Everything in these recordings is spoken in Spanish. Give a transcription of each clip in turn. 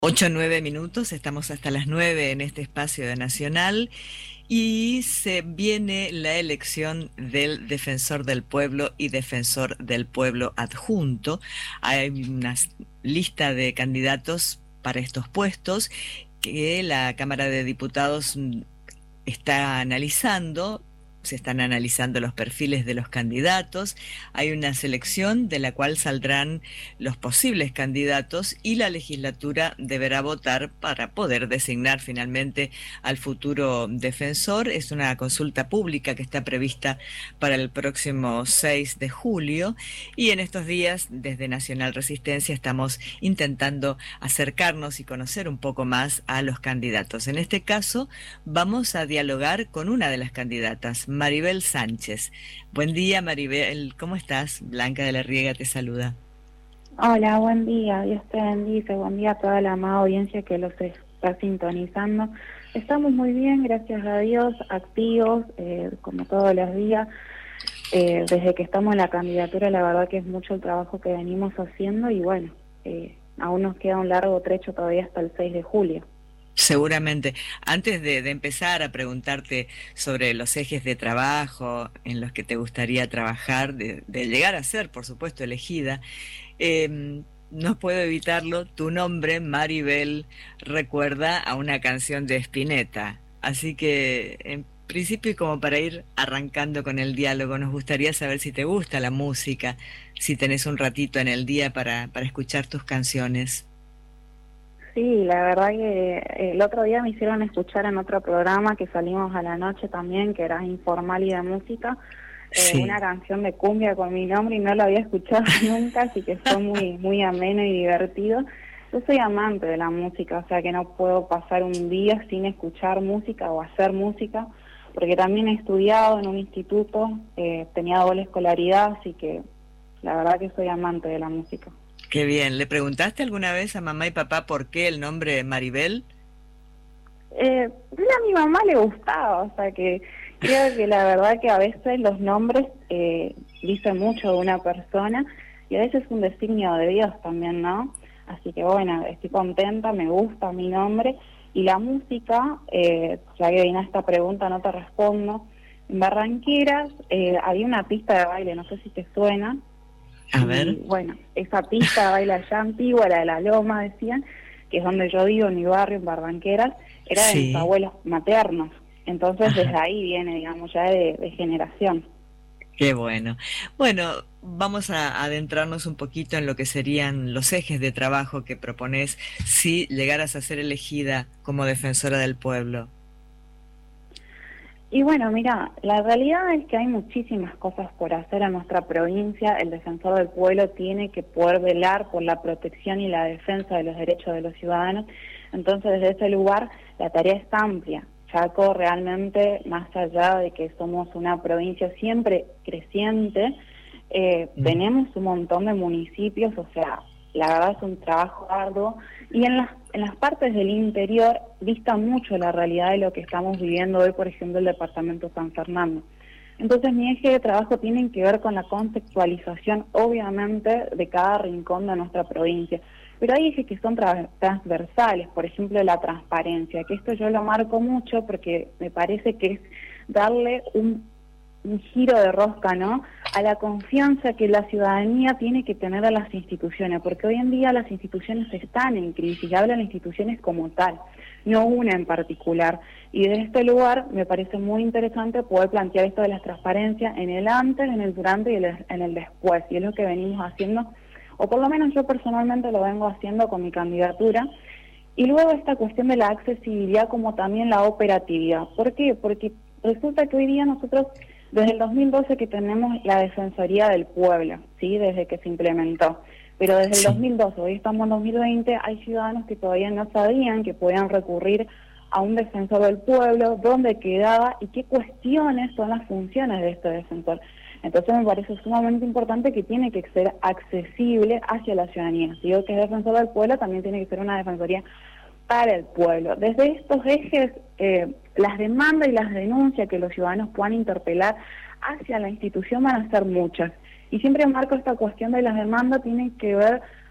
8 o 9 minutos, estamos hasta las 9 en este espacio de Nacional y se viene la elección del Defensor del Pueblo y Defensor del Pueblo adjunto. Hay una lista de candidatos para estos puestos que la Cámara de Diputados está analizando. Se están analizando los perfiles de los candidatos, hay una selección de la cual saldrán los posibles candidatos y la legislatura deberá votar para poder designar finalmente al futuro defensor. Es una consulta pública que está prevista para el próximo 6 de julio y en estos días desde Nacional Resistencia estamos intentando acercarnos y conocer un poco más a los candidatos. En este caso vamos a dialogar con una de las candidatas, Maribel Sánchez. Buen día, Maribel, ¿cómo estás? Blanca de la Riega te saluda. Hola, buen día, Dios te bendice, buen día a toda la amada audiencia que los está sintonizando. Estamos muy bien, gracias a Dios, activos, como todos los días. Desde que estamos en la candidatura, la verdad que es mucho el trabajo que venimos haciendo y bueno, aún nos queda un largo trecho todavía hasta el 6 de julio. Seguramente. Antes de empezar a preguntarte sobre los ejes de trabajo en los que te gustaría trabajar, de llegar a ser, por supuesto, elegida, no puedo evitarlo, tu nombre, Maribel, recuerda a una canción de Spinetta. Así que, en principio, y como para ir arrancando con el diálogo, nos gustaría saber si te gusta la música, si tenés un ratito en el día para escuchar tus canciones. Sí, la verdad que el otro día me hicieron escuchar en otro programa que salimos a la noche también, que era informal y de música, Sí. una canción de cumbia con mi nombre y no la había escuchado nunca, así que fue muy ameno y divertido. Yo soy amante de la música, o sea que no puedo pasar un día sin escuchar música o hacer música, porque también he estudiado en un instituto, tenía doble escolaridad, así que la verdad que soy amante de la música. Qué bien. ¿Le preguntaste alguna vez a mamá y papá por qué el nombre Maribel? A mi mamá le gustaba, o sea que creo que la verdad que a veces los nombres dicen mucho de una persona y a veces es un designio de Dios también, ¿no? Así que bueno, estoy contenta, me gusta mi nombre y la música, ya que vino esta pregunta no te respondo. En Barranqueras había una pista de baile, no sé si te suena, A ver. y bueno, esa pista de baile allá antigua, la de la Loma decían, que es donde yo vivo, en mi barrio, en Barranqueras, era de mis Sí. abuelos maternos. Entonces desde Ajá. ahí viene, digamos, ya de generación. Qué bueno. Bueno, vamos a adentrarnos un poquito en lo que serían los ejes de trabajo que propones si llegaras a ser elegida como defensora del pueblo. Y bueno, mira, la realidad es que hay muchísimas cosas por hacer en nuestra provincia. El defensor del pueblo tiene que poder velar por la protección y la defensa de los derechos de los ciudadanos. Entonces, desde ese lugar, la tarea es amplia. Chaco realmente, más allá de que somos una provincia siempre creciente, Mm. tenemos un montón de municipios, o sea, la verdad es un trabajo arduo, y en las partes del interior dista mucho la realidad de lo que estamos viviendo hoy, por ejemplo, el departamento San Fernando. Entonces mi eje de trabajo tiene que ver con la contextualización, obviamente, de cada rincón de nuestra provincia. Pero hay ejes que son transversales, por ejemplo, la transparencia, que esto yo lo marco mucho porque me parece que es darle un giro de rosca, ¿no?, a la confianza que la ciudadanía tiene que tener a las instituciones, porque hoy en día las instituciones están en crisis, hablan de instituciones como tal, no una en particular. Y desde este lugar me parece muy interesante poder plantear esto de la transparencia en el antes, en el durante y en el después, y es lo que venimos haciendo, o por lo menos yo personalmente lo vengo haciendo con mi candidatura. Y luego esta cuestión de la accesibilidad como también la operatividad. ¿Por qué? Porque resulta que hoy día nosotros, desde el 2012 que tenemos la Defensoría del Pueblo, ¿sí?, desde que se implementó, pero desde el Sí. 2012, hoy estamos en 2020, hay ciudadanos que todavía no sabían que podían recurrir a un defensor del pueblo, dónde quedaba y qué cuestiones son las funciones de este defensor. Entonces me parece sumamente importante que tiene que ser accesible hacia la ciudadanía. Si digo que es defensor del pueblo, también tiene que ser una defensoría para el pueblo. Desde estos ejes, las demandas y las denuncias que los ciudadanos puedan interpelar hacia la institución van a ser muchas. Y siempre marco esta cuestión de las demandas, tienen que ver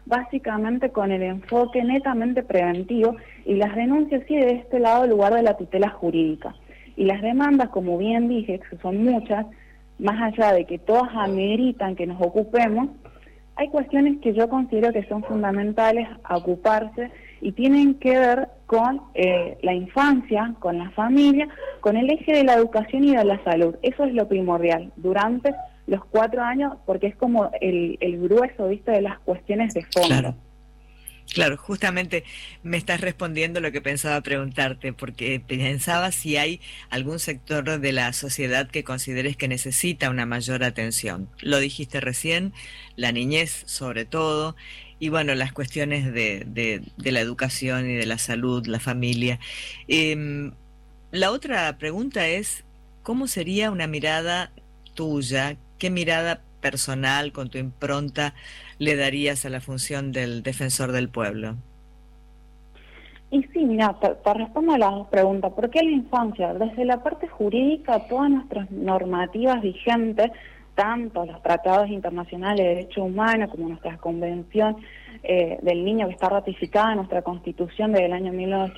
básicamente con el enfoque netamente preventivo, y las denuncias sí de este lado en lugar de la tutela jurídica. Y las demandas, como bien dije, que son muchas, más allá de que todas ameritan que nos ocupemos, hay cuestiones que yo considero que son fundamentales a ocuparse y tienen que ver con la infancia, con la familia, con el eje de la educación y de la salud. Eso es lo primordial durante los 4 años, porque es como el grueso, ¿viste?, de las cuestiones de fondo. Claro. Claro, justamente me estás respondiendo lo que pensaba preguntarte, porque pensaba si hay algún sector de la sociedad que consideres que necesita una mayor atención. Lo dijiste recién, la niñez sobre todo, y bueno, las cuestiones de la educación y de la salud, la familia. Em, la otra pregunta es, ¿cómo sería una mirada tuya? ¿Qué mirada personal, con tu impronta, le darías a la función del defensor del pueblo? Y sí, mira, te respondo a las dos preguntas. ¿Por qué la infancia? Desde la parte jurídica, todas nuestras normativas vigentes, tanto los tratados internacionales de derechos humanos como nuestra convención del niño que está ratificada en nuestra Constitución desde el año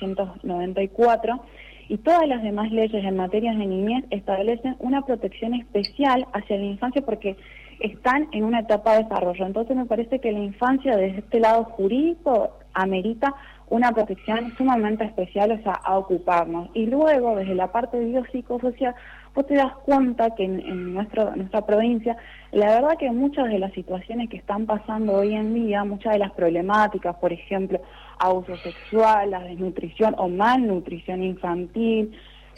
1994, y todas las demás leyes en materias de niñez establecen una protección especial hacia la infancia porque están en una etapa de desarrollo. Entonces me parece que la infancia desde este lado jurídico amerita una protección sumamente especial, o sea, a ocuparnos. Y luego, desde la parte biopsicosocial, vos te das cuenta que en nuestra provincia, la verdad que muchas de las situaciones que están pasando hoy en día, muchas de las problemáticas, por ejemplo, abuso sexual, la desnutrición o malnutrición infantil,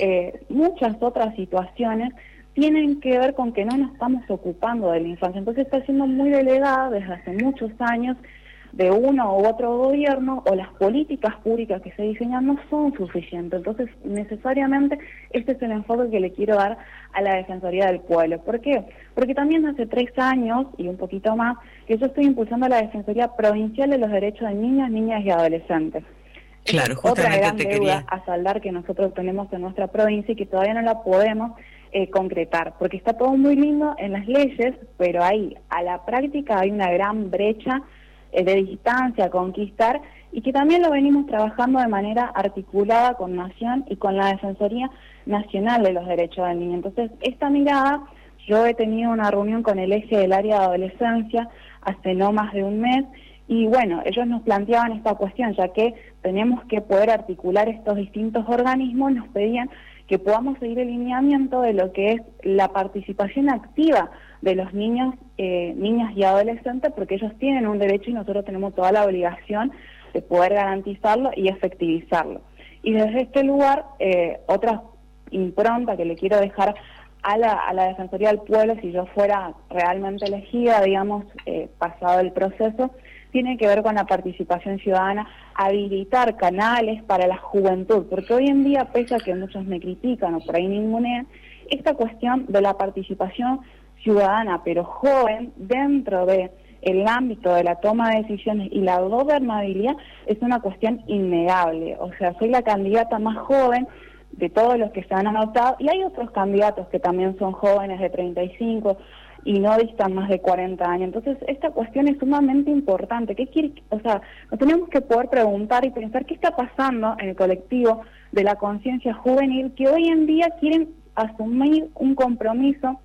muchas otras situaciones, tienen que ver con que no nos estamos ocupando de la infancia. Entonces está siendo muy delegada desde hace muchos años de uno u otro gobierno, o las políticas públicas que se diseñan no son suficientes. Entonces, necesariamente, este es el enfoque que le quiero dar a la Defensoría del Pueblo. ¿Por qué? Porque también hace 3 años, y un poquito más, que yo estoy impulsando la Defensoría Provincial de los Derechos de Niñas, Niñas y Adolescentes. Claro, es otra gran te deuda quería... a saldar que nosotros tenemos en nuestra provincia y que todavía no la podemos concretar, porque está todo muy lindo en las leyes, pero ahí, a la práctica, hay una gran brecha de distancia a conquistar, y que también lo venimos trabajando de manera articulada con Nación y con la Defensoría Nacional de los Derechos del Niño. Entonces, esta mirada, yo he tenido una reunión con el eje del área de adolescencia hace no más de un mes, y bueno, ellos nos planteaban esta cuestión, ya que tenemos que poder articular estos distintos organismos, nos pedían que podamos seguir el lineamiento de lo que es la participación activa de los niños, niñas y adolescentes, porque ellos tienen un derecho y nosotros tenemos toda la obligación de poder garantizarlo y efectivizarlo. Y desde este lugar, otra impronta que le quiero dejar a la Defensoría del Pueblo, si yo fuera realmente elegida, digamos, pasado el proceso, tiene que ver con la participación ciudadana, habilitar canales para la juventud, porque hoy en día, pese a que muchos me critican o por ahí ningunean, esta cuestión de la participación ciudadana, pero joven, dentro de el ámbito de la toma de decisiones y la gobernabilidad, es una cuestión innegable. O sea, soy la candidata más joven de todos los que se han anotado, y hay otros candidatos que también son jóvenes de 35 y no distan más de 40 años. Entonces, esta cuestión es sumamente importante. ¿Qué quiere? O sea, nos tenemos que poder preguntar y pensar qué está pasando en el colectivo de la conciencia juvenil, que hoy en día quieren asumir un compromiso,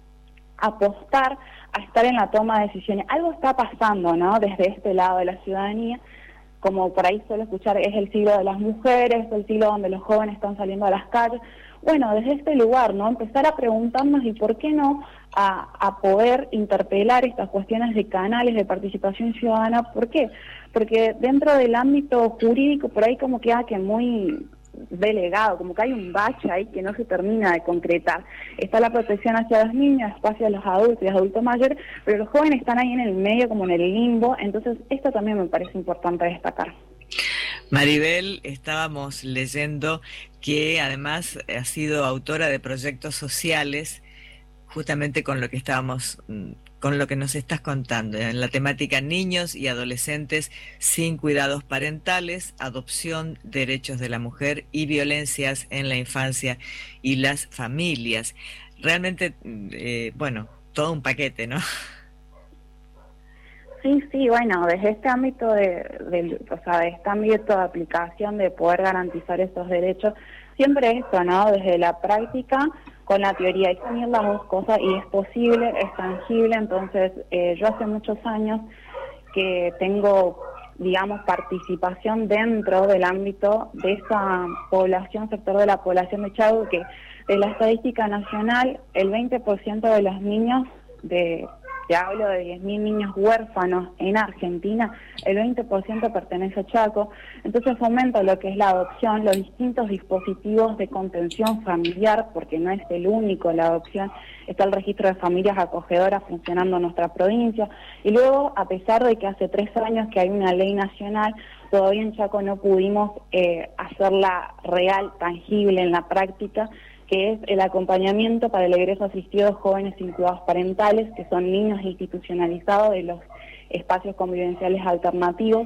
apostar a estar en la toma de decisiones. Algo está pasando, ¿no?, desde este lado de la ciudadanía. Como por ahí suelo escuchar, es el siglo de las mujeres, es el siglo donde los jóvenes están saliendo a las calles. Bueno, desde este lugar, ¿no?, empezar a preguntarnos y por qué no a poder interpelar estas cuestiones de canales de participación ciudadana. ¿Por qué? Porque dentro del ámbito jurídico por ahí como queda que muy delegado, como que hay un bache ahí que no se termina de concretar. Está la protección hacia los niños, hacia los adultos y adultos mayores, pero los jóvenes están ahí en el medio, como en el limbo. Entonces esto también me parece importante destacar. Maribel, estábamos leyendo que además ha sido autora de proyectos sociales, justamente con lo que con lo que nos estás contando, en la temática niños y adolescentes sin cuidados parentales, adopción, derechos de la mujer y violencias en la infancia y las familias. Realmente, bueno, todo un paquete, ¿no? Sí, sí, bueno, desde este ámbito de este ámbito de aplicación de poder garantizar esos derechos, siempre esto, ¿no? Desde la práctica con la teoría, hay que unir las dos cosas y es posible, es tangible. Entonces, yo hace muchos años que tengo, digamos, participación dentro del ámbito de esa población, sector de la población de Chaco, que de la estadística nacional, el 20% de los niños te hablo de 10.000 niños huérfanos en Argentina, el 20% pertenece a Chaco. Entonces fomento lo que es la adopción, los distintos dispositivos de contención familiar, porque no es el único la adopción, está el registro de familias acogedoras funcionando en nuestra provincia, y luego, a pesar de que hace 3 años que hay una ley nacional, todavía en Chaco no pudimos hacerla real, tangible en la práctica, que es el acompañamiento para el egreso asistido de jóvenes sin cuidados parentales, que son niños institucionalizados de los espacios convivenciales alternativos,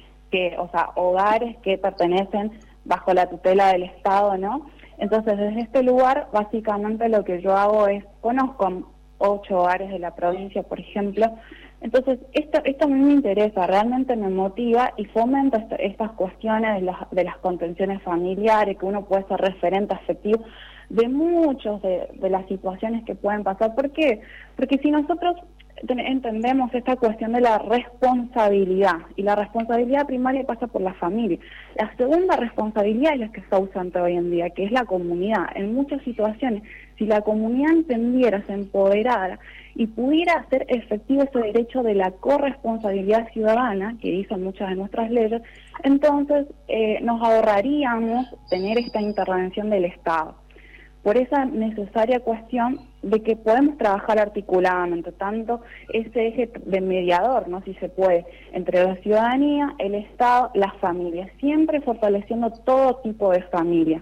hogares que pertenecen bajo la tutela del Estado, ¿no? Entonces, desde este lugar, básicamente lo que yo hago es, conozco 8 hogares de la provincia, por ejemplo. Entonces, esto a mí me interesa, realmente me motiva y fomenta estas cuestiones de las contenciones familiares, que uno puede ser referente afectivo de muchos de las situaciones que pueden pasar. ¿Por qué? Porque si nosotros entendemos esta cuestión de la responsabilidad, y la responsabilidad primaria pasa por la familia, la segunda responsabilidad es la que está ausente hoy en día, que es la comunidad. En muchas situaciones, si la comunidad entendiera, se empoderara y pudiera hacer efectivo ese derecho de la corresponsabilidad ciudadana, que dicen muchas de nuestras leyes, entonces nos ahorraríamos tener esta intervención del Estado. Por esa necesaria cuestión de que podemos trabajar articuladamente, tanto ese eje de mediador, ¿no?, si se puede, entre la ciudadanía, el Estado, las familias, siempre fortaleciendo todo tipo de familia.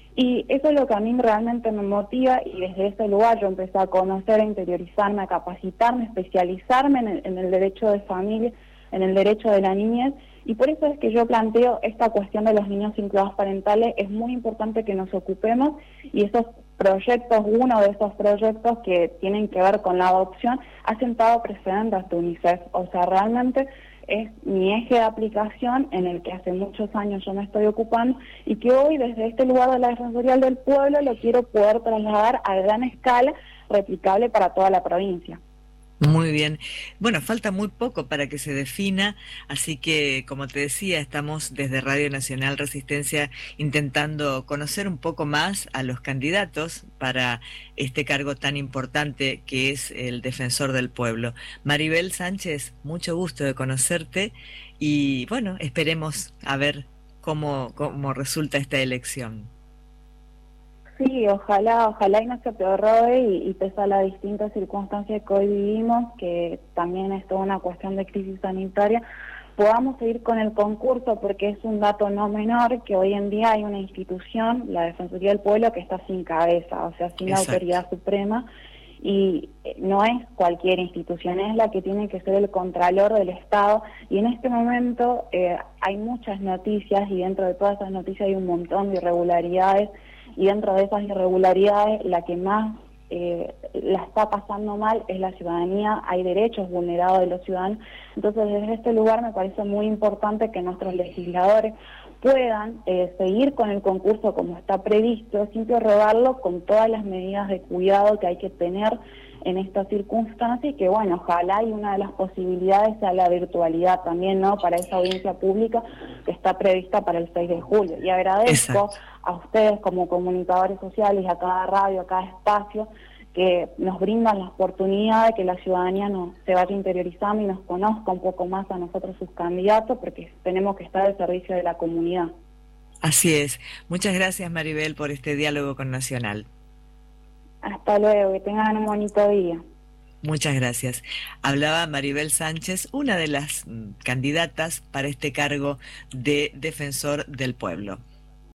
Y eso es lo que a mí realmente me motiva, y desde ese lugar yo empecé a conocer, a interiorizarme, a capacitarme, a especializarme en el derecho de familia, en el derecho de la niñez, y por eso es que yo planteo esta cuestión de los niños sin cuidados parentales. Es muy importante que nos ocupemos, y esos proyectos, uno de esos proyectos que tienen que ver con la adopción, ha sentado precedentes ante UNICEF. O sea, realmente es mi eje de aplicación en el que hace muchos años yo me estoy ocupando, y que hoy desde este lugar de la Defensoría del Pueblo lo quiero poder trasladar a gran escala, replicable para toda la provincia. Muy bien. Bueno, falta muy poco para que se defina, así que, como te decía, estamos desde Radio Nacional Resistencia intentando conocer un poco más a los candidatos para este cargo tan importante que es el Defensor del Pueblo. Maribel Sánchez, mucho gusto de conocerte, y bueno, esperemos a ver cómo resulta esta elección. Sí, ojalá y no se prorrogue, y pese a las distintas circunstancias que hoy vivimos, que también es toda una cuestión de crisis sanitaria, podamos seguir con el concurso, porque es un dato no menor que hoy en día hay una institución, la Defensoría del Pueblo, que está sin cabeza, o sea, sin autoridad suprema, y no es cualquier institución, es la que tiene que ser el contralor del Estado, y en este momento hay muchas noticias, y dentro de todas esas noticias hay un montón de irregularidades, y dentro de esas irregularidades la que más la está pasando mal es la ciudadanía. Hay derechos vulnerados de los ciudadanos. Entonces, desde este lugar me parece muy importante que nuestros legisladores puedan seguir con el concurso como está previsto, sin prorrogarlo, con todas las medidas de cuidado que hay que tener en esta circunstancia, y que bueno, ojalá, y una de las posibilidades sea la virtualidad también, ¿no?, para esa audiencia pública que está prevista para el 6 de julio. Y agradezco a ustedes como comunicadores sociales, a cada radio, a cada espacio, que nos brindan la oportunidad de que la ciudadanía se vaya interiorizando y nos conozca un poco más a nosotros, sus candidatos, porque tenemos que estar al servicio de la comunidad. Así es. Muchas gracias, Maribel, por este diálogo con Nacional. Hasta luego, que tengan un bonito día. Muchas gracias. Hablaba Maribel Sánchez, una de las candidatas para este cargo de Defensor del Pueblo.